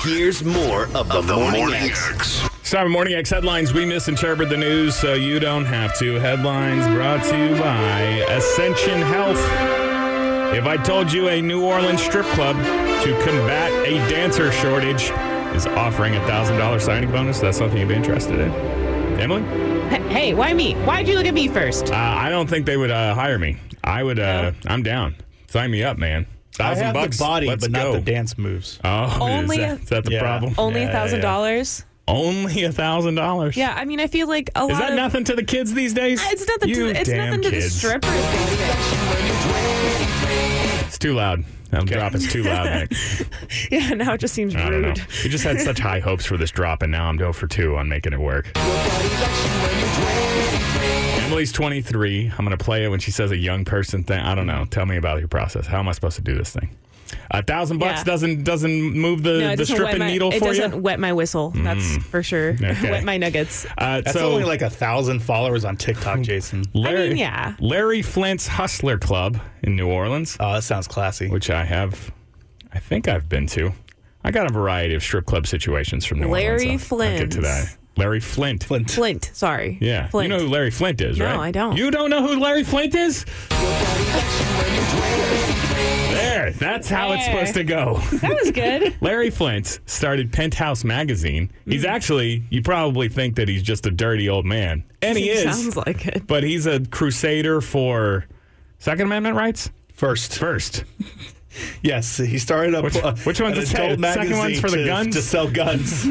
Here's more of the Morning X. Start Morning X headlines. We misinterpret the news so you don't have to. Headlines brought to you by Ascension Health. If I told you a New Orleans strip club to combat a dancer shortage is offering a $1,000 signing bonus, that's something you'd be interested in. Emily? Hey, why me? Why'd you look at me first? I don't think they would hire me. I would. I'm down. Sign me up, man. I have $1,000. the body, Let's but go. not the dance moves. Oh, Only is that the problem? Only Yeah, $1,000? Only $1,000. Yeah, I mean, I feel like a lot Is that of... nothing to the kids these days? It's nothing You to, it's damn nothing to the kids. strippers. It's too loud. That drop is too loud, Nick. Yeah, now it just seems I don't know. rude. We just had such high hopes for this drop, and now I'm 0 for 2 on making it work. Emily's 23. I'm going to play it when she says a young person thing. I don't know. Tell me about your process. How am I supposed to do this thing? $1,000 Yeah. doesn't move the stripping needle for you? It doesn't wet my whistle. That's for sure. Okay. Wet my nuggets. That's only like 1,000 followers on TikTok, Jason. yeah. Larry Flint's Hustler Club in New Orleans, Oh, that sounds classy. which I think I've been to. I got a variety of strip club situations from New Larry Orleans. I'll get to Flint's. that. Larry Flint. Flint, sorry. Yeah. Flint. You know who Larry Flint is, No, right? I don't. You don't know who Larry Flint is? There. That's how it's supposed to go. That was good. Larry Flint started Penthouse Magazine. He's actually, you probably think that he's just a dirty old man. And he is. Sounds like it. But he's a crusader for Second Amendment rights? First. Yes, he started up. Which one's an the second one's for the guns? To sell guns.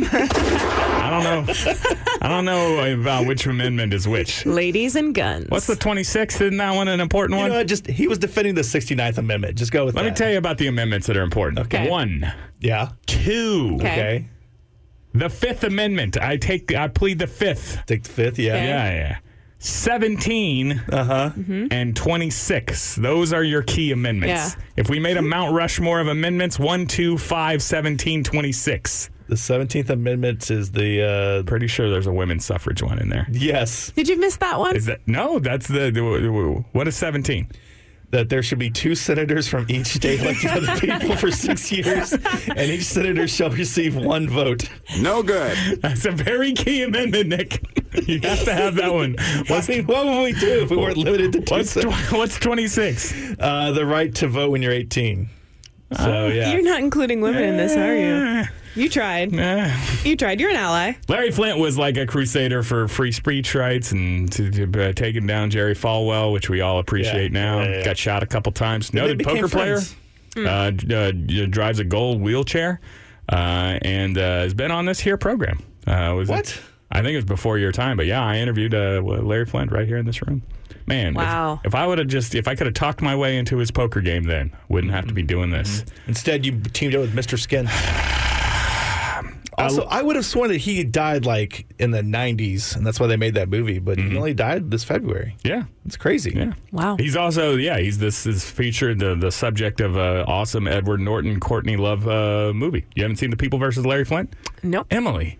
I don't know about which amendment is which. Ladies and guns. What's the 26th? Isn't that one an important You one? know what? He was defending the 69th Amendment. Just go with Let that. me tell you about the amendments that are important. Okay. 1, Yeah. 2. Okay. The 5th Amendment. I plead the 5th. Take the 5th. Yeah. Okay. Yeah. 17 and 26. Those are your key amendments. Yeah. If we made a Mount Rushmore of amendments, 1, 2, 5, 17, 26. The 17th Amendment is the. Pretty sure there's a women's suffrage one in there. Yes. Did you miss that one? Is that no? That's what is 17? That there should be 2 senators from each state elected by the people for 6 years, and each senator shall receive 1 vote. No good. That's a very key amendment, Nick. You have to have that one. What would we do if we weren't limited to 2 What's 26? The right to vote when you're 18. So, yeah. You're not including women in this, are you? You tried. You tried. You're an ally. Larry Flint was like a crusader for free speech rights and to taking down Jerry Falwell, which we all appreciate now. Yeah. Got shot a couple times. Noted became poker player. friends. Drives a gold wheelchair and has been on this here program. What? I think it was before your time, but yeah, I interviewed Larry Flint right here in this room. Man, Wow. if I could have talked my way into his poker game, then wouldn't have to be doing this. Instead, you teamed up with Mr. Skin. Also, I would have sworn that he died like in the 90s, and that's why they made that movie, but he only died this February. Yeah. It's crazy. Yeah. Wow. He's also, he's this is featured the subject of an awesome Edward Norton, Courtney Love movie. You haven't seen The People versus Larry Flint? Nope. Emily.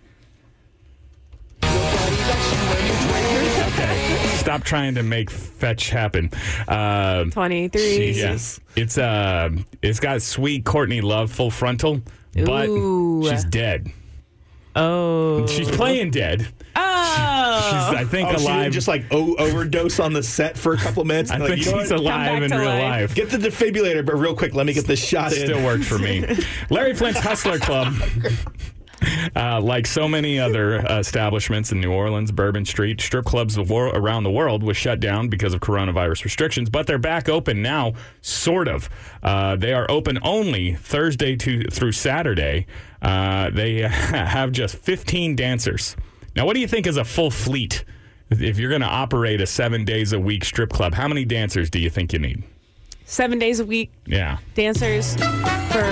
Okay. Stop trying to make fetch happen. 23. Yes. It's got sweet Courtney Love full frontal, but Ooh. she's dead. Oh. She's playing dead. Oh. She's, I think, She didn't alive. just like overdose on the set for a couple of minutes. I Like, think you know she's what? alive in to real life. life. Get the defibrillator, but real quick, let me get this shot in. Still worked for me. Larry Flint's Hustler Club, like so many other establishments in New Orleans, Bourbon Street, strip clubs around the world was shut down because of coronavirus restrictions, but they're back open now, sort of. They are open only Thursday through Saturday. They have just 15 dancers. Now, what do you think is a full fleet? If you're going to operate a 7 days a week strip club, how many dancers do you think you need? 7 days a week Yeah. dancers for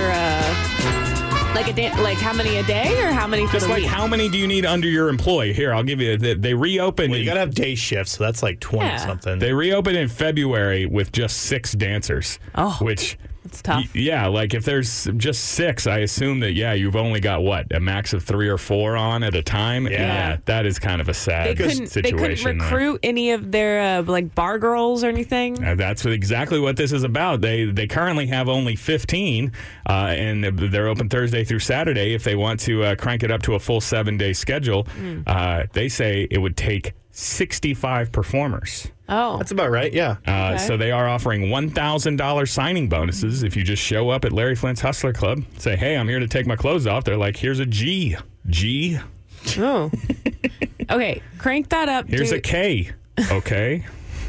like how many a day or how many for Just the like week? how many do you need under your employee? Here, I'll give you. They reopened. Well, you got to have day shifts, so that's like 20 Yeah. something. They reopened in February with just 6 dancers. Oh. Which It's tough. Yeah, like if there's just 6, I assume that, you've only got, a max of 3 or 4 on at a time? Yeah. That is kind of a sad situation. They couldn't recruit any of their, bar girls or anything? That's exactly what this is about. They currently have only 15, and they're open Thursday through Saturday. If they want to crank it up to a full 7-day schedule, they say it would take 65 performers. Oh. That's about right, yeah. Okay. So they are offering $1,000 signing bonuses if you just show up at Larry Flint's Hustler Club, say, hey, I'm here to take my clothes off. They're like, here's a G. G. Oh. Okay, crank that up. Here's a K. Okay.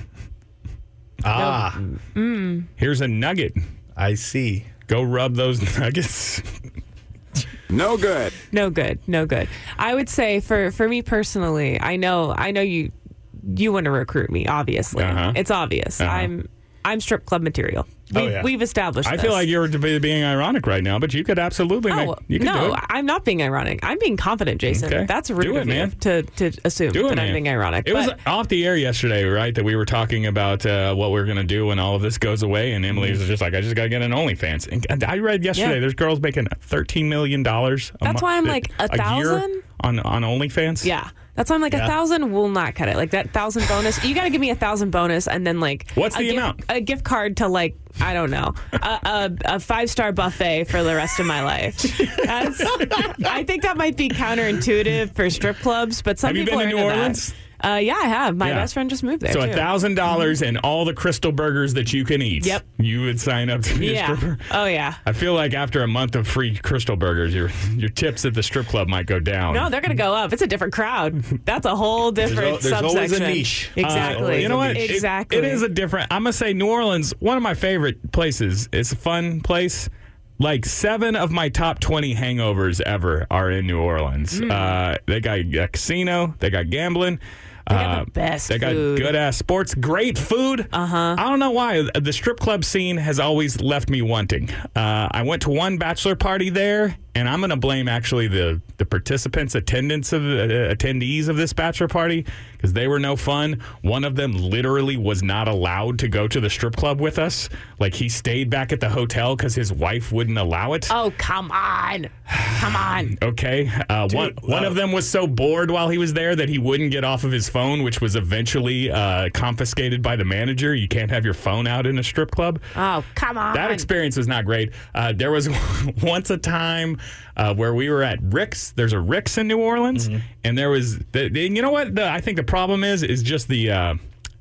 Here's a nugget. I see. Go rub those nuggets. No good. No good. No good. I would say for me personally, I know you want to recruit me, obviously. Uh-huh. It's obvious. Uh-huh. I'm strip club material. yeah. We've established I this. feel like you're being ironic right now, but you could absolutely you could do no, it. I'm not being ironic. I'm being confident, Jason. Okay. That's rude Do it, of man. you to assume Do it, that man. I'm being ironic. It was but off the air yesterday, right? That we were talking about what we're going to do when all of this goes away. And Emily was just like, I just got to get an OnlyFans. And I read yesterday, there's girls making $13 million That's why I'm like, a year 1,000? on OnlyFans? yeah. That's why I'm like, 1,000 will not cut it. Like that 1,000 bonus. You got to give me 1,000 bonus and then like What's the amount? A gift card to like, I don't know, a 5-star buffet for the rest of my life. I think that might be counterintuitive for strip clubs, but some Have you people been are to New into Orleans? That. Yeah, I have. My Yeah. best friend just moved there. So too. $1,000 and all the Crystal Burgers that you can eat. Yep. You would sign up to be a Yeah. stripper? Oh yeah. I feel like after a month of free Crystal Burgers, your tips at the strip club might go down. No, they're gonna go up. It's a different crowd. That's a whole different There's subsection. always a niche. Exactly. You know what? Exactly. It is a different. I'm gonna say New Orleans, one of my favorite places. It's a fun place. Like 7 of my top 20 hangovers ever are in New Orleans. They got a casino. They got gambling. They got the best They got food. good ass sports, great food. I don't know why the strip club scene has always left me wanting. I went to one bachelor party there, and I'm going to blame actually the participants' attendees of this bachelor party because they were no fun. One of them literally was not allowed to go to the strip club with us. Like he stayed back at the hotel because his wife wouldn't allow it. Oh, come on. Come on. Okay. One of them was so bored while he was there that he wouldn't get off of his phone, which was eventually confiscated by the manager. You can't have your phone out in a strip club. Oh, come on. That experience was not great. There was once a time where we were at Rick's. There's a Rick's in New Orleans, and there was, you know what? I think the problem is just the.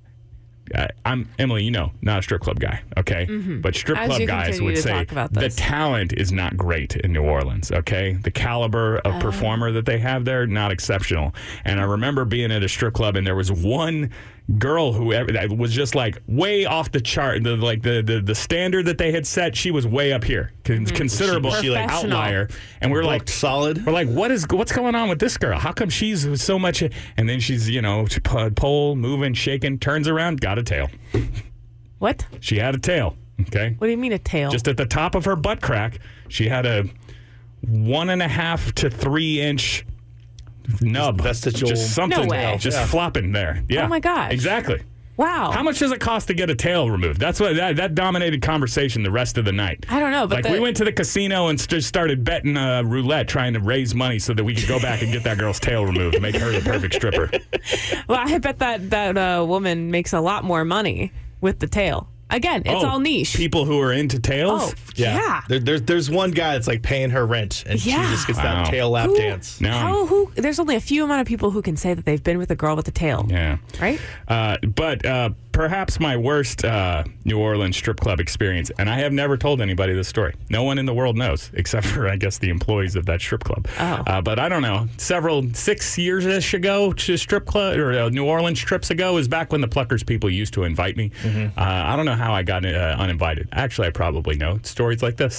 I'm Emily, not a strip club guy, okay? But strip As club you guys continue would to say talk about the this. talent is not great in New Orleans, okay? The caliber of performer that they have there, not exceptional. And I remember being at a strip club, and there was one girl that was just like way off the chart. The standard that they had set, she was way up here, considerable Was she like outlier. And we're like, Booked solid. we're like, what's going on with this girl? How come she's so much? And then she's, pole, moving, shaking, turns around, got a tail. What? She had a tail. Okay. What do you mean a tail? Just at the top of her butt crack, she had a 1.5 to 3 inch nub. Vestigial- Just something No way. just flopping there. Yeah. Oh my gosh. Exactly. wow. How much does it cost to get a tail removed? That's what that dominated conversation the rest of the night. I don't know, but we went to the casino and just started betting roulette, trying to raise money so that we could go back and get that girl's tail removed, make her the perfect stripper. Well, I bet that woman makes a lot more money with the tail. Again, it's all niche. People who are into tails. Oh, yeah. There's one guy that's like paying her rent, and she Yeah. just gets Wow. that tail lap Who- dance. No. There's only a few amount of people who can say that they've been with a girl with a tail. Yeah. Right? But perhaps my worst New Orleans strip club experience, and I have never told anybody this story. No one in the world knows, except for, I guess, the employees of that strip club. Oh. But I don't know. 6 years-ish ago to strip club, or New Orleans trips ago, is back when the Pluckers people used to invite me. I don't know how I got uninvited. Actually, I probably know. Stories like this.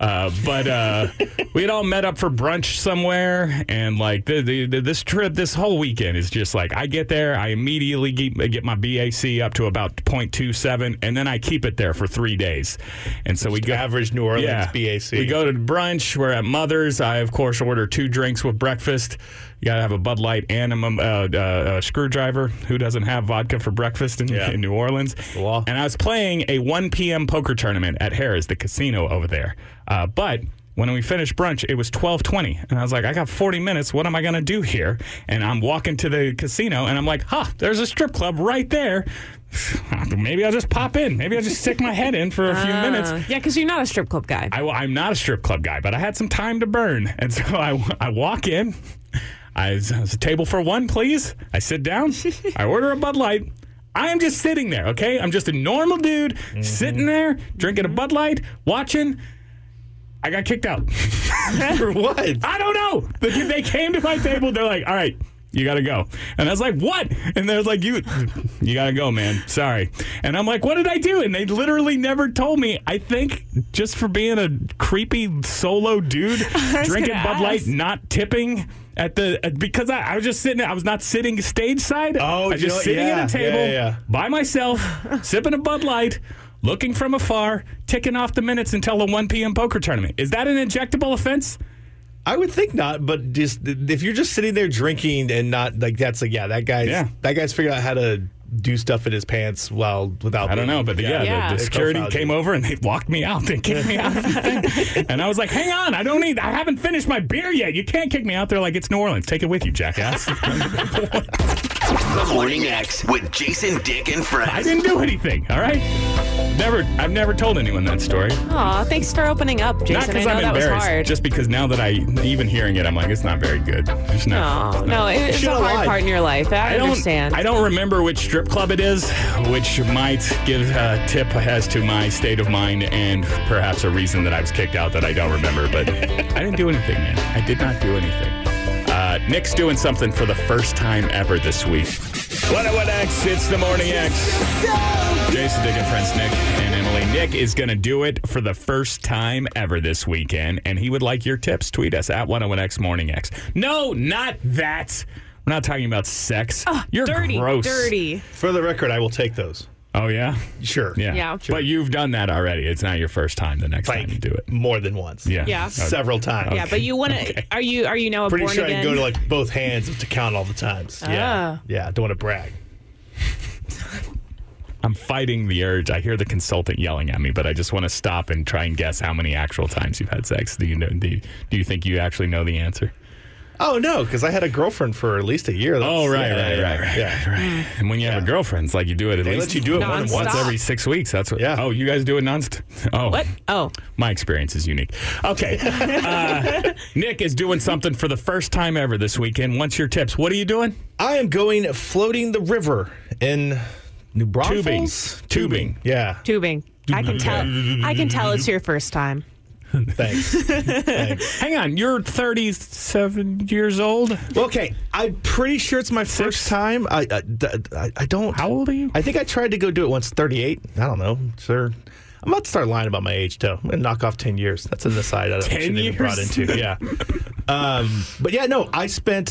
But we had all met up for brunch somewhere, and like this trip, this whole weekend is just like, I get there, I immediately get my BAC up to to about 0.27, and then I keep it there for 3 days. And so we go Average New Orleans BAC. We go to brunch. We're at Mother's. I, of course, order 2 drinks with breakfast. You got to have a Bud Light and a screwdriver. Who doesn't have vodka for breakfast in New Orleans? Law. And I was playing a 1 p.m. poker tournament at Harrah's, the casino over there. But when we finished brunch, it was 12:20. And I was like, I got 40 minutes. What am I going to do here? And I'm walking to the casino, and I'm like, there's a strip club right there. Maybe I'll just pop in. Maybe I'll just stick my head in for a few minutes. Yeah, because you're not a strip club guy. I'm not a strip club guy, but I had some time to burn. And so I walk in. It's a table for 1, please. I sit down. I order a Bud Light. I am just sitting there, okay? I'm just a normal dude sitting there, drinking a Bud Light, watching. I got kicked out. For what? I don't know. They came to my table. They're like, all right, you got to go. And I was like, what? And they're like, you got to go, man. Sorry. And I'm like, what did I do? And they literally never told me. I think just for being a creepy solo dude, drinking Bud Light, not tipping because I was just sitting. I was not sitting stage side. I was just sitting at a table by myself, sipping a Bud Light, looking from afar, ticking off the minutes until the 1 p.m. poker tournament. Is that an injectable offense? I would think not, but just if you're just sitting there drinking and not like that's like that guy's figured out how to do stuff in his pants without. I don't know, but the security came over and they walked me out. They kicked me out of the thing. And I was like, hang on, I haven't finished my beer yet. You can't kick me out. They're like, it's New Orleans. Take it with you, jackass. The Morning X with Jason, Dick, and Friends. I didn't do anything, all right? I've never told anyone that story. Aw, thanks for opening up, Jason. Not because I know I'm that was embarrassed, hard. just because now that even hearing it, I'm like, it's not very good. It's not. No, it's a hard part in your life. I understand. I don't remember which strip club it is, which might give a tip as to my state of mind and perhaps a reason that I was kicked out that I don't remember. But I didn't do anything, man. I did not do anything. Nick's doing something for the first time ever this week. What X? It's the Morning X. Jason, Dick, and Friends, Nick and Emily. Nick is going to do it for the first time ever this weekend, and he would like your tips. Tweet us at 101X Morning X. No, not that. We're not talking about sex. You're gross. Dirty. For the record, I will take those. Oh, yeah? Sure. Yeah. Sure. But you've done that already. It's not your first time the next time you do it. More than once. Yeah. Okay. Several times. Yeah, but you want to. Okay. Are you now a Pretty born sure again? I can go to both hands to count all the times. Yeah. Yeah. Don't want to brag. I'm fighting the urge. I hear the consultant yelling at me, but I just want to stop and try and guess how many actual times you've had sex. Do you think you actually know the answer? Oh, no, because I had a girlfriend for at least a year. Right. And when you have a girlfriend, it's like you do it They let you do it more than once Nonstop. every 6 weeks. That's what. Yeah. Oh, you guys do it nonstop? Oh. What? Oh. My experience is unique. Okay. Nick is doing something for the first time ever this weekend. What's your tips? What are you doing? I am going floating the river in New Braunfels? Tubing. Yeah. Tubing. I can tell it's your first time. Thanks. Hang on. You're 37 years old? Okay. I'm pretty sure it's my first time. I don't. How old are you? I think I tried to go do it once, 38. I don't know. Sure. I'm about to start lying about my age, too. I'm going to knock off 10 years. That's an aside I don't 10 even brought into. Yeah. But yeah, no, I spent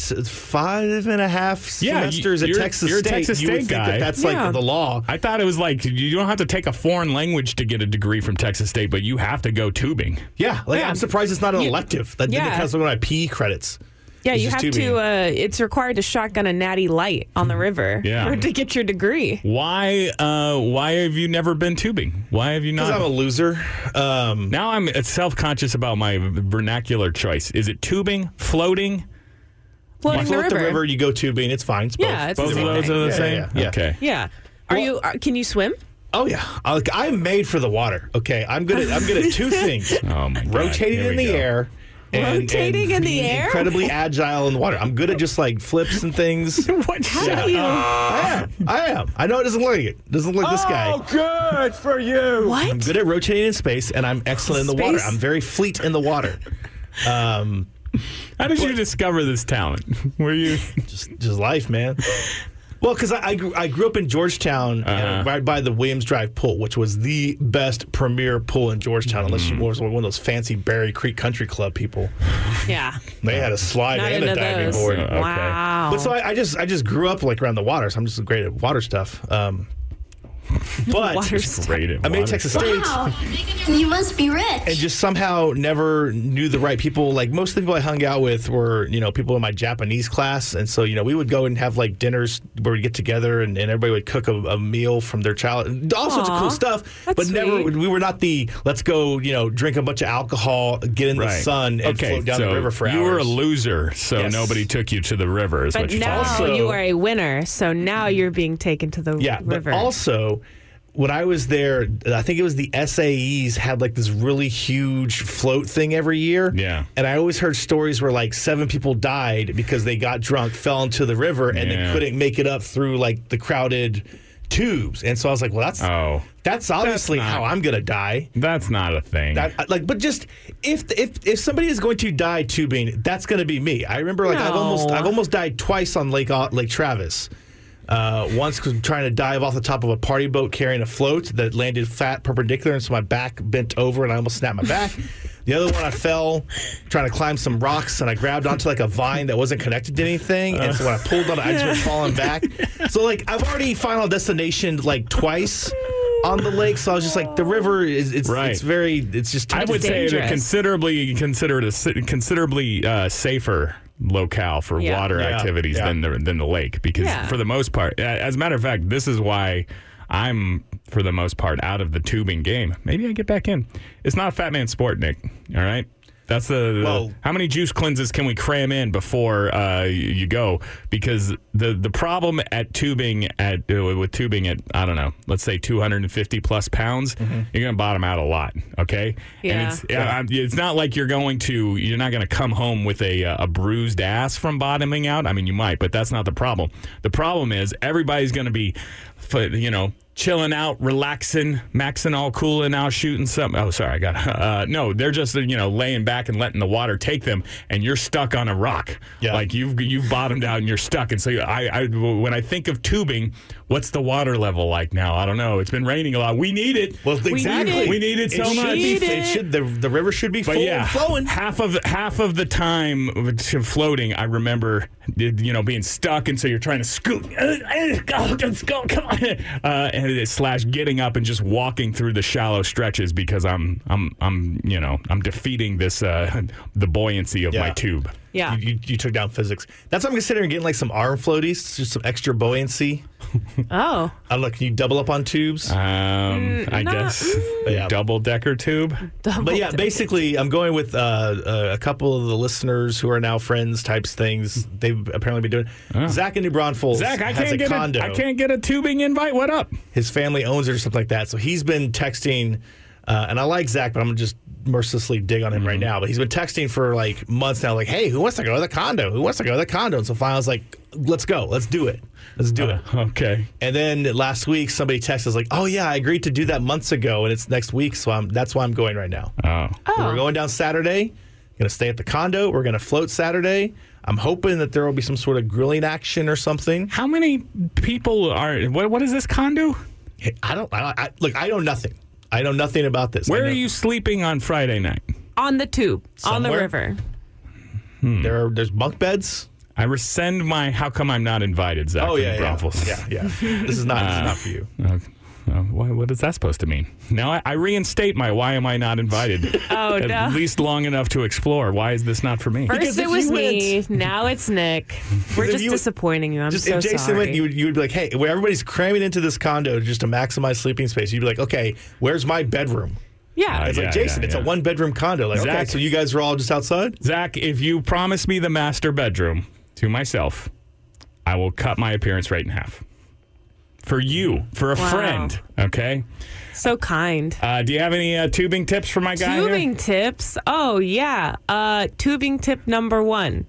5.5 semesters at Texas you're a State. Texas You would State think guy. that's like the law. I thought it was like you don't have to take a foreign language to get a degree from Texas State, but you have to go tubing. Yeah. I'm surprised it's not an elective. That didn't count some of my PE credits. Yeah, It's you just have tubing. to. It's required to shotgun a Natty Light on the river to get your degree. Why have you never been tubing? Why have you not? Because I'm a loser. Now I'm self-conscious about my vernacular choice. Is it tubing, floating? Floating the Float river. the river, you go tubing. It's fine. It's both. Yeah, it's Both the of same those thing. are the Yeah, same? yeah. Okay. Yeah. Can you swim? Oh yeah, I'm made for the water. Okay, I'm good at two things: Oh my God. rotating Here in we the go. air, Rotating in the being air? incredibly agile in the water. I'm good at just like flips and things. How do you? I am. I know it doesn't look like it. Doesn't look like this guy. good for you. What? I'm good at rotating in space, and I'm excellent in the water. Space? I'm very fleet in the water. How did you discover this talent? Were you? Just life, man. Well, because I grew up in Georgetown, right by the Williams Drive pool, which was the best premier pool in Georgetown, unless you were one of those fancy Berry Creek Country Club people. Yeah. They had a slide Not and a into diving those. board. Okay. Wow. But so I just grew up like around the water, so I'm just great at water stuff. But Water's Great at I made water. Texas State. Wow, you must be rich. And just somehow never knew the right people. Like most of the people I hung out with were, people in my Japanese class. And so, we would go and have like dinners where we'd get together and everybody would cook a meal from their child. All sorts of cool stuff. That's But never, sweet. we were not the, let's go, drink a bunch of alcohol, get in the sun and float down the river for hours. You were a loser, so Yes. nobody took you to the river, is But what you're now telling me. Also- you are a winner, so now you're being taken to the river. But also, when I was there, I think it was the SAEs had like this really huge float thing every year. Yeah. And I always heard stories where like 7 people died because they got drunk, fell into the river, and then couldn't make it up through like the crowded tubes. And so I was like, well, that's obviously how I'm going to die. That's not a thing. But just if somebody is going to die tubing, that's going to be me. I remember I've almost died twice on Lake Travis. Once because I'm trying to dive off the top of a party boat carrying a float that landed flat perpendicular, and so my back bent over and I almost snapped my back. The other one, I fell trying to climb some rocks and I grabbed onto like a vine that wasn't connected to anything, and so when I pulled on it, I just went falling back. So I've already Final Destination twice on the lake, so I was just like, the river is it's just. I would say dangerous. consider it a considerably safer locale for water activities than the lake, because for the most part, as a matter of fact, this is why I'm for the most part out of the tubing game. Maybe I get back in. It's not a fat man sport, Nick. All right. That's how many juice cleanses can we cram in before you go? Because the problem at tubing with tubing at, I don't know, let's say 250 plus pounds, you're going to bottom out a lot. Okay. Yeah. And it's not like you're not going to come home with a bruised ass from bottoming out. I mean, you might, but that's not the problem. The problem is everybody's going to be, chilling out, relaxing, maxing all cooling out, shooting something. Oh, sorry, I got no. They're just laying back and letting the water take them, and you're stuck on a rock. Yeah. Like you've bottomed out and you're stuck. And so when I think of tubing, what's the water level like now? I don't know. It's been raining a lot. We need it. Well, exactly. We need it so much. The river should be full and flowing. Half of the time floating, I remember being stuck, and so you're trying to scoot. Let's go, come on. And slash getting up and just walking through the shallow stretches because I'm defeating this the buoyancy of my tube. Yeah. You took down physics. That's why I'm considering getting like some arm floaties, just some extra buoyancy. Oh. I don't know. Can you double up on tubes? I guess double decker tube. But yeah, basically, I'm going with a couple of the listeners who are now friends types things. They've apparently been doing. Zach in New Braunfels has a condo. I can't get a tubing invite. What up? His family owns it or something like that. So he's been texting, and I like Zach, but I'm going to just mercilessly dig on him right now. But he's been texting for like months now, like, hey, who wants to go to the condo? Who wants to go to the condo? And so finally I was like, let's go. Let's do it. Let's do it. Okay. And then last week, somebody texted us like, oh, yeah, I agreed to do that months ago, and it's next week, so that's why I'm going right now. So we're going down Saturday. Going to stay at the condo. We're going to float Saturday. I'm hoping that there will be some sort of grilling action or something. How many people are... What is this condo? Hey, I know nothing. I know nothing about this. Where are you sleeping on Friday night? On the tube. On the Somewhere? river. There's bunk beds. I rescind my how come I'm not invited, Zach. Oh, from yeah. Braunfels. Yeah. This is not for you. What is that supposed to mean? Now I reinstate my why am I not invited? At least long enough to explore. Why is this not for me? First it was me. Now it's Nick. We're just disappointing you. I'm so if Jason sorry. went, you would be like, hey, where everybody's cramming into this condo just to maximize sleeping space. You'd be like, okay, where's my bedroom? Yeah. It's like, Jason, it's a 1-bedroom condo. Like, Zach, okay, so you guys are all just outside? Zach, if you promise me the master bedroom to myself, I will cut my appearance rate in half. For you, for a friend, okay? So kind. Do you have any tubing tips for my guy here? Tubing tips? Oh, yeah. Tubing tip number 1.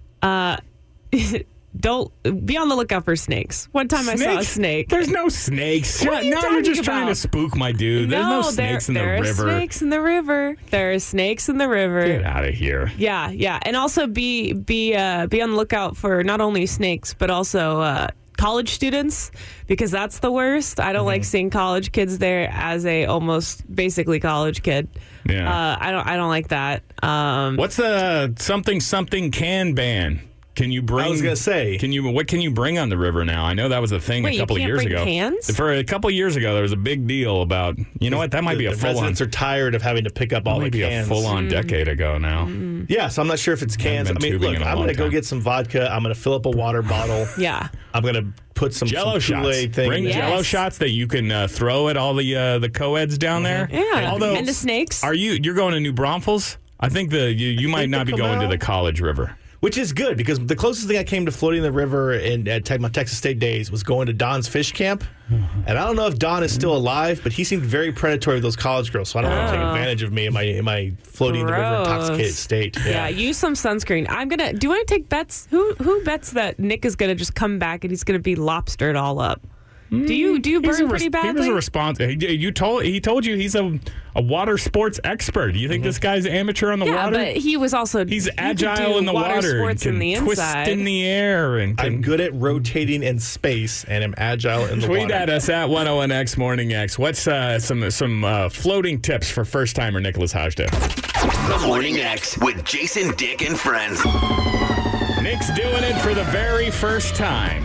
Don't be on the lookout for snakes. One time I saw a snake. There's no snakes. What are you You're just talking trying to about? spook my dude. There's no snakes in the river. There are snakes in the river. There are snakes in the river. Get out of here. Yeah. And also be on the lookout for not only snakes, but also college students, because that's the worst. I don't like seeing college kids there as a almost basically college kid. Yeah. I don't like that. What's the something can ban? Can you bring? I was gonna say, what can you bring on the river now? I know that was a thing a couple of years ago. Cans? For a couple of years ago, there was a big deal about. You know what? That might be a the full on. residents are tired of having to pick up all the Maybe cans. a full on decade ago now. Yeah, so I'm not sure if it's cans. I been mean, tubing look, in a I'm long going to go time. get some vodka. I'm going to fill up a water bottle. Yeah. I'm going to put some Jello shots. Kool-Aid thing. Bring Yes. Jello shots that you can throw at all the co-eds down there. Yeah. Although, And the snakes. you're going to New Braunfels? I think you might not be going to the college river. Which is good because the closest thing I came to floating the river at my Texas State days was going to Don's fish camp. And I don't know if Don is still alive, but he seemed very predatory with those college girls. So I don't want to take advantage of me in my floating the river intoxicated state. Yeah, use some sunscreen. Do you want to take bets? Who bets that Nick is going to just come back and he's going to be lobstered all up? Do you burn pretty badly? He was a response. He told you he's a water sports expert. Do you think this guy's amateur on the water? Yeah, but he was also He's you could agile do in the water. sports and in the twist inside. in the air. And I'm good at rotating in space and am agile in the tweet water. at us at 101X Morning X. What's some floating tips for first timer Nicholas Hajda? The Morning X with Jason, Dick, and Friends. Nick's doing it for the very first time.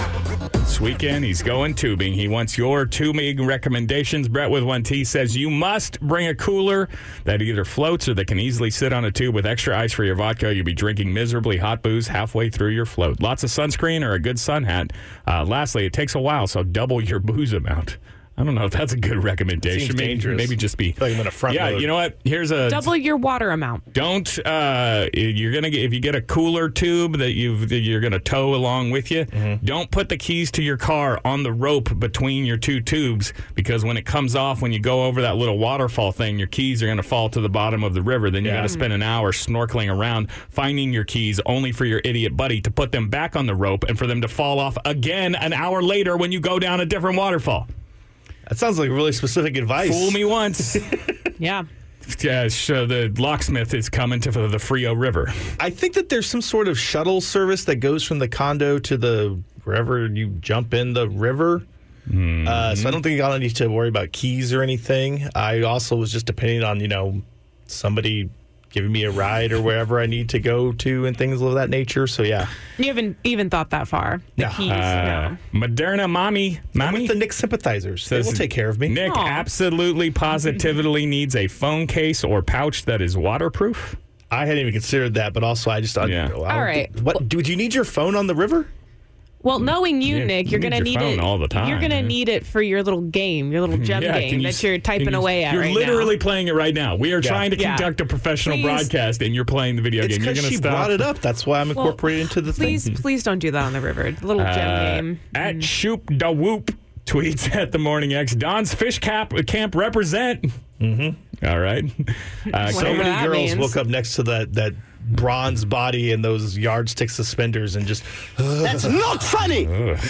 This weekend, he's going tubing. He wants your tubing recommendations. Brett with 1T says you must bring a cooler that either floats or that can easily sit on a tube with extra ice for your vodka. You'll be drinking miserably hot booze halfway through your float. Lots of sunscreen or a good sun hat. Lastly, it takes a while, so double your booze amount. I don't know if that's a good recommendation. Seems dangerous. Maybe just be. I feel like I'm in a front load. You know what? Here's a Double your water amount. Don't you're gonna get if you get a cooler tube that you're gonna tow along with you. Don't put the keys to your car on the rope between your two tubes because when it comes off, when you go over that little waterfall thing, your keys are gonna fall to the bottom of the river. Then you got to spend an hour snorkeling around finding your keys, only for your idiot buddy to put them back on the rope and for them to fall off again an hour later when you go down a different waterfall. That sounds like really specific advice. Fool me once. Yeah. Yeah, so the locksmith is coming to the Frio River. I think that there's some sort of shuttle service that goes from the condo to wherever you jump in the river. So I don't think I'll need to worry about keys or anything. I also was just depending on, somebody giving me a ride or wherever I need to go to and things of that nature. So, yeah. You haven't even thought that far. The No. keys, no. Moderna Mommy. I'm with the Nick sympathizers. They will take care of me. Nick Aw. absolutely positively needs a phone case or pouch that is waterproof. I hadn't even considered that, but also I just... Yeah. All right. What? Do you need your phone on the river? Well, knowing you, Yeah, Nick, you you're need going to your need phone it all the time, You're going to yeah. need it for your little game, your little gem game that you're typing away at You're right literally now. playing it right now. We are trying to Yeah. conduct a professional Please. broadcast, and you're playing the video It's game. You're because going to she stop. brought it up. That's why I'm incorporated into the Please, thing. please don't do that on the river. A little gem game. At Shoop Da Whoop tweets at the Morning X. Don's Fish Camp represent. Mm-hmm. All right. So Whatever many that girls means. woke up next to that bronze body and those yardstick suspenders and just... That's not funny.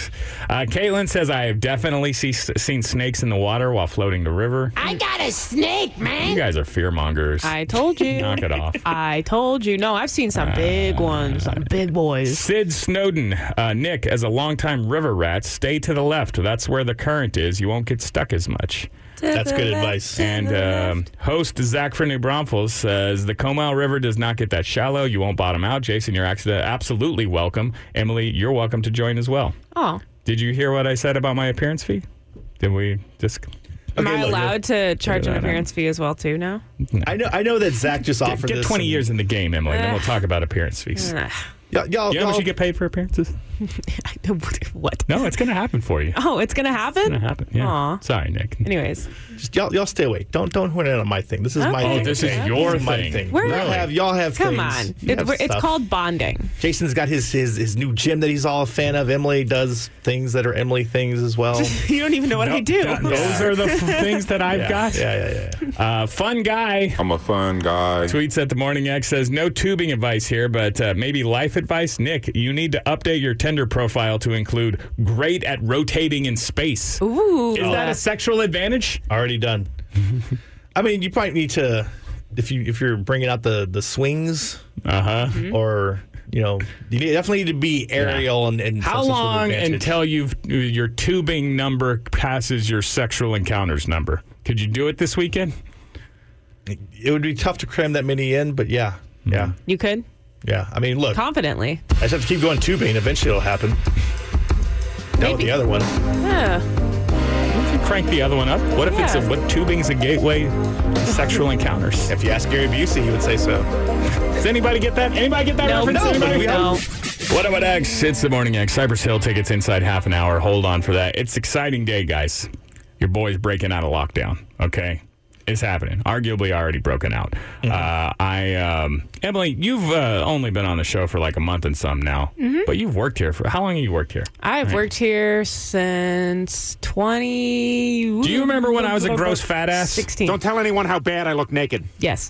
Caitlin says, I have definitely seen snakes in the water while floating the river. I got a snake, man. You guys are fear mongers. I told you. Knock it off. I told you. No, I've seen some big ones, some big boys. Sid Snowden, Nick, as a longtime river rat, stay to the left. That's where the current is. You won't get stuck as much. That's good advice. And host Zach for New Braunfels says the Comal River does not get that shallow. You won't bottom out. Jason, you're absolutely welcome. Emily, you're welcome to join as well. Oh. Did you hear what I said about my appearance fee? Did we just... Am I look, allowed to charge an that out. appearance fee as well, too, now? I know that Zach just offered Get this. 20 years in the game, Emily, then we'll talk about appearance fees. Y'all, You know how much y'all- you get paid for appearances? What? No, it's going to happen for you. Oh, it's going to happen? It's going to happen, yeah. Aw. Sorry, Nick. Anyways. Just y'all stay away. Don't horn in on my thing. This is my Okay. thing. Oh, this is Okay. your This is my thing. thing. Where- Y'all have Come things. on. You have It's stuff. called bonding. Jason's got his new gym that he's all a fan of. Emily does things that are Emily things as well. You don't even know what I do. Those are the things that I've got. Yeah. Fun guy. I'm a fun guy. Tweets at the Morning X says, no tubing advice here, but maybe life advice. Nick, you need to update your Tinder profile to include great at rotating in space. Ooh. Is that a sexual advantage? Already done. I mean, you probably need to, if you're bringing out the swings, or you definitely need to be aerial and How some sort of long advantage. until your tubing number passes your sexual encounters number? Could you do it this weekend? It would be tough to cram that many in, but yeah. You could? Yeah, I mean, look, confidently. I just have to keep going tubing. Eventually it'll happen. Down with the other one. Yeah. What if you crank the other one up? What if it's what tubing's a gateway to sexual encounters? If you ask Gary Busey, he would say so. Does anybody get that? Anybody get that reference? Anybody? No. What up, X? It's the Morning X. Cypress Hill tickets inside half an hour. Hold on for that. It's an exciting day, guys. Your boy's breaking out of lockdown, okay? It's happening. Arguably already broken out. Emily, you've only been on the show for like a month and some now, but you've worked here for, how long have you worked here? I've worked here since 20... Do you remember when I was a gross fat ass? 16. Don't tell anyone how bad I look naked. Yes.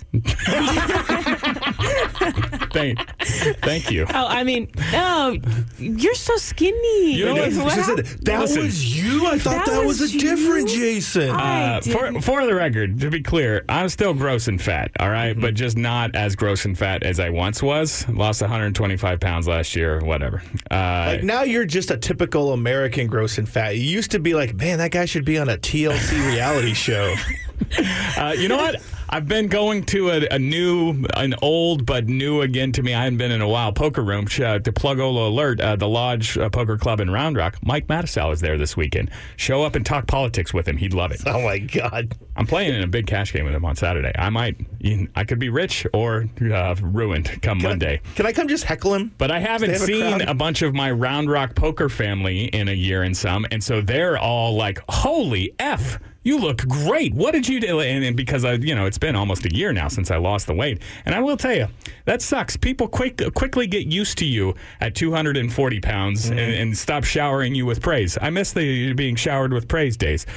Thank you. Oh, I mean, you're so skinny. You know what? She said, that was you? I thought that was a different Jason. For the record, to be clear, I'm still gross and fat, all right? But just not as gross and fat as I once was. Lost 125 pounds last year, whatever. Like now you're just a typical American gross and fat. You used to be like, man, that guy should be on a TLC reality show. You know what? I've been going to an old but new again to me. I hadn't been in a while. Poker room to plug Ola Alert, the Lodge Poker Club in Round Rock. Mike Mattisau is there this weekend. Show up and talk politics with him. He'd love it. Oh my God! I'm playing in a big cash game with him on Saturday. I could be rich or ruined come Monday. Can I come just heckle him? But I haven't seen a bunch of my Round Rock poker family in a year and some, and so they're all like, "Holy F! You look great. What did you do?" And because it's been almost a year now since I lost the weight, and I will tell you that sucks. People quickly get used to you at 240 pounds and stop showering you with praise. I miss the being showered with praise days.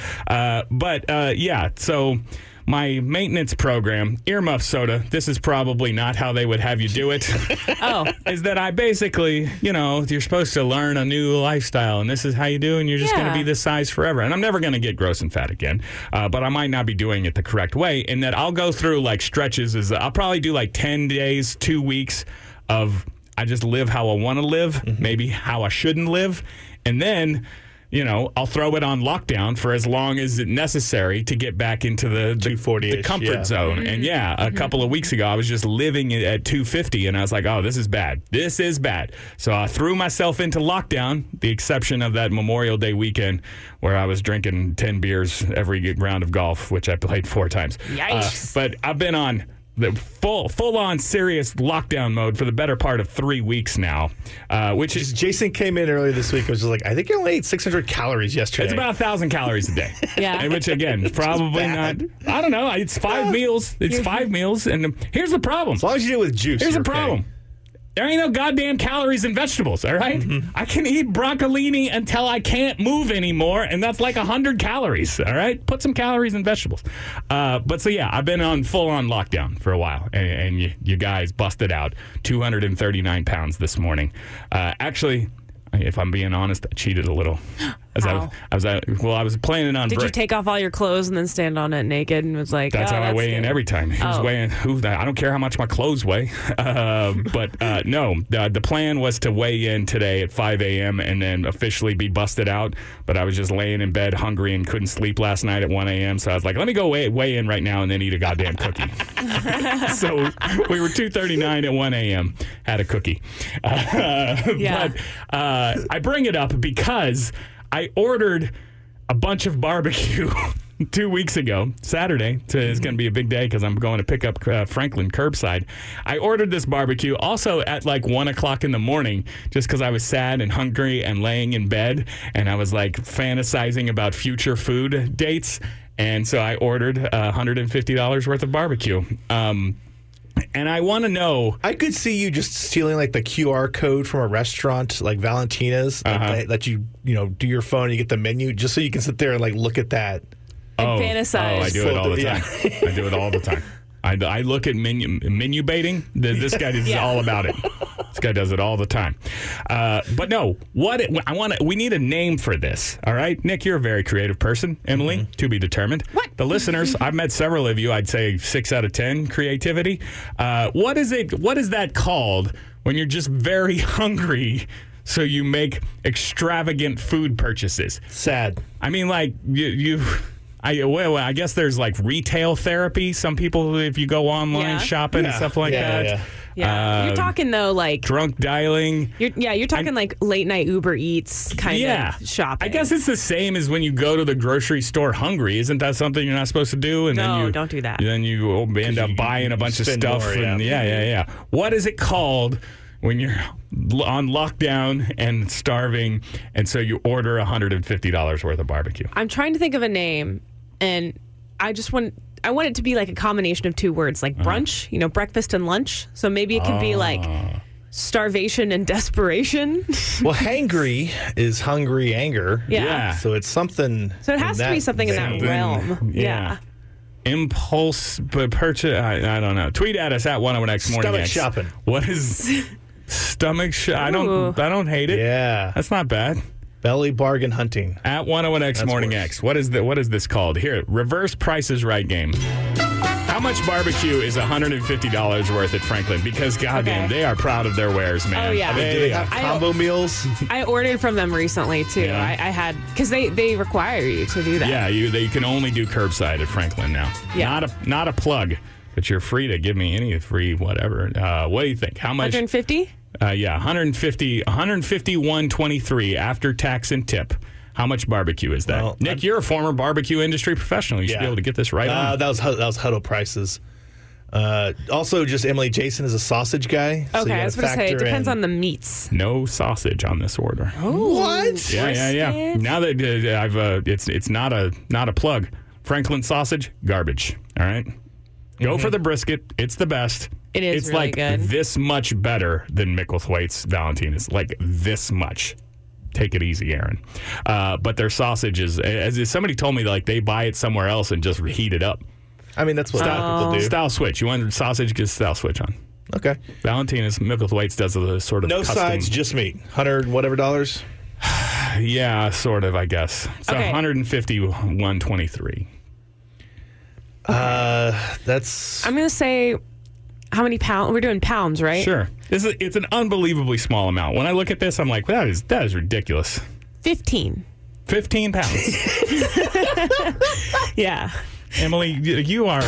So. My maintenance program, earmuff soda, this is probably not how they would have you do it. Is that I basically, you're supposed to learn a new lifestyle, and this is how you do, and you're just going to be this size forever. And I'm never going to get gross and fat again, but I might not be doing it the correct way, in that I'll go through like stretches. I'll probably do like 10 days, 2 weeks of I just live how I want to live, maybe how I shouldn't live, and then... I'll throw it on lockdown for as long as it's necessary to get back into the comfort zone. And a couple of weeks ago, I was just living at 250, and I was like, oh, this is bad. This is bad. So I threw myself into lockdown, the exception of that Memorial Day weekend where I was drinking 10 beers every round of golf, which I played 4 times. Yikes. But I've been on the full-on serious lockdown mode for the better part of 3 weeks now, which is... Jason came in earlier this week and was just like, I think I only ate 600 calories yesterday. It's about 1,000 calories a day. Yeah. Which, again, probably not... I don't know. It's 5 meals. It's 5 meals. And here's the problem. As long as you do it with juice, Here's the okay. problem. There ain't no goddamn calories in vegetables, all right? I can eat broccolini until I can't move anymore, and that's like 100 calories, all right? Put some calories in vegetables. I've been on full-on lockdown for a while, and you guys busted out 239 pounds this morning. Actually, if I'm being honest, I cheated a little. I was planning on... Did you take off all your clothes and then stand on it naked and was like... That's how I weigh in every time. He was weighing... I don't care how much my clothes weigh. No. The plan was to weigh in today at 5 a.m. and then officially be busted out. But I was just laying in bed hungry and couldn't sleep last night at 1 a.m. So I was like, let me go weigh in right now and then eat a goddamn cookie. So we were 239 at 1 a.m. Had a cookie. But I bring it up because... I ordered a bunch of barbecue 2 weeks ago, Saturday. It's going to be a big day because I'm going to pick up Franklin curbside. I ordered this barbecue also at like 1 o'clock in the morning just because I was sad and hungry and laying in bed. And I was like fantasizing about future food dates. And so I ordered $150 worth of barbecue. And I want to know... I could see you just stealing like the QR code from a restaurant like Valentina's that you do your phone and you get the menu just so you can sit there and like look at that. And fantasize. I do it all the time. I do it all the time. I look at menu baiting. This guy is all about it. This guy does it all the time. But no, we need a name for this. All right, Nick, you're a very creative person. Emily, to be determined. What? The listeners, I've met several of you. I'd say 6 out of 10 creativity. What is that called when you're just very hungry? So you make extravagant food purchases. Sad. I mean, like I guess there's like retail therapy. Some people, if you go online shopping and stuff like that. Yeah. You're talking, though, like... Drunk dialing. You're talking like late night Uber Eats kind of shopping. I guess it's the same as when you go to the grocery store hungry. Isn't that something you're not supposed to do? And No, then you don't do that. Then you end up buying a bunch of spend stuff. more, And yeah. What is it called when you're on lockdown and starving, and so you order $150 worth of barbecue? I'm trying to think of a name, and I want it to be like a combination of two words, like brunch, breakfast and lunch. So maybe it could be like starvation and desperation. Well, hangry is hungry anger. Yeah. So it's something. So it has to be something in that realm. Yeah. Impulse purchase. I don't know. Tweet at us at 101X Morning Stomach X. shopping. What is stomach I don't hate it. Yeah. That's not bad. Belly bargain hunting. At 101X Morning X. What is this called? Here, reverse Price is Right game. How much barbecue is $150 worth at Franklin? Because goddamn, they are proud of their wares, man. Oh, yeah. Do they have combo meals? I ordered from them recently, too. Yeah. I had, because they require you to do that. Yeah, you can only do curbside at Franklin now. Yeah. Not a plug, but you're free to give me any free whatever. What do you think? How much? 150? Yeah, 151.23 after tax and tip. How much barbecue is that? Well, Nick, you're a former barbecue industry professional. You should be able to get this right on. That was Huddle prices. Also, just Emily, Jason is a sausage guy. So Okay, I was going to say, it depends on the meats. No sausage on this order. What? Yeah. Now that I've, it's not a plug. Franklin sausage, garbage. All right, go for the brisket. It's the best. It is It's really like good. this much better than Micklethwaite's Valentine. It's like this much. Take it easy, Aaron. But their sausage is, as somebody told me, like they buy it somewhere else and just heat it up. I mean, that's what people do. Style switch. You want sausage? Get style switch on. Okay. Valentine is Micklethwaite's does a sort of No custom, sides, just meat. $100 whatever dollars. Yeah, sort of. I guess. So Okay. 151.23. That's. I'm going to say, how many pounds? We're doing pounds, right? Sure. It's an unbelievably small amount. When I look at this, I'm like, that is ridiculous. 15. 15 pounds. Yeah. Emily, you are.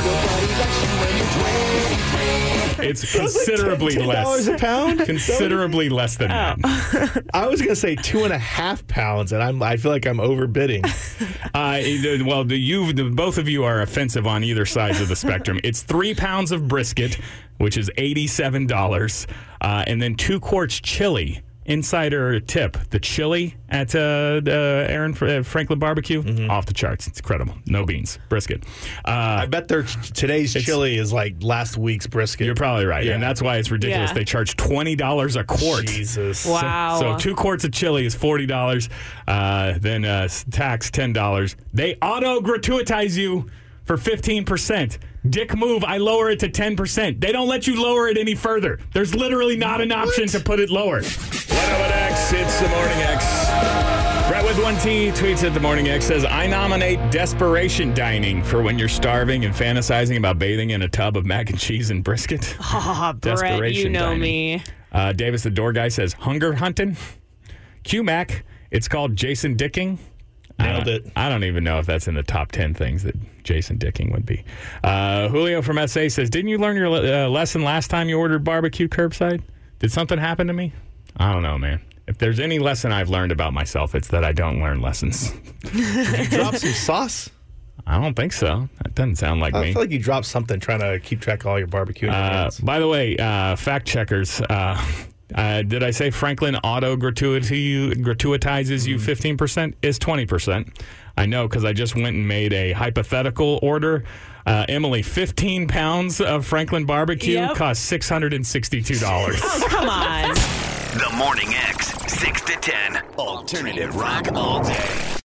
It's considerably $10 less. a pound? Considerably less than that. I was going to say 2.5 pounds, and I feel like I'm overbidding. Well, both of you are offensive on either sides of the spectrum. It's 3 pounds of brisket, which is $87, and then 2 quarts chili. Insider tip: the chili at Aaron Franklin Barbecue, off the charts. It's incredible. No beans, brisket. I bet today's chili is like last week's brisket. You're probably right, and that's why it's ridiculous. Yeah. They charge $20 a quart. Jesus. Wow. So 2 quarts of chili is $40. Then tax $10. They auto gratuitize you for 15%. Dick move, I lower it to 10%. They don't let you lower it any further. There's literally not an option to put it lower. 101X, it's the Morning X. Brett with 1T tweets at the Morning X, says, I nominate desperation dining for when you're starving and fantasizing about bathing in a tub of mac and cheese and brisket. Oh, Brett, you Desperation know dining. me. Davis the door guy says, hunger hunting. QMac, it's called Jason Dicking. Nailed it. I don't even know if that's in the top 10 things that Jason Dicking would be. Julio from SA says, didn't you learn your lesson last time you ordered barbecue curbside? Did something happen to me? I don't know, man. If there's any lesson I've learned about myself, it's that I don't learn lessons. Did you drop some sauce? I don't think so. That doesn't sound like I me. feel like you dropped something trying to keep track of all your barbecue ingredients. By the way, fact checkers, did I say Franklin auto gratuitizes you 15%? Is 20%. I know because I just went and made a hypothetical order. Emily, 15 pounds of Franklin barbecue costs $662. Oh, come on. The Morning X, 6 to 10. Alternative rock all day.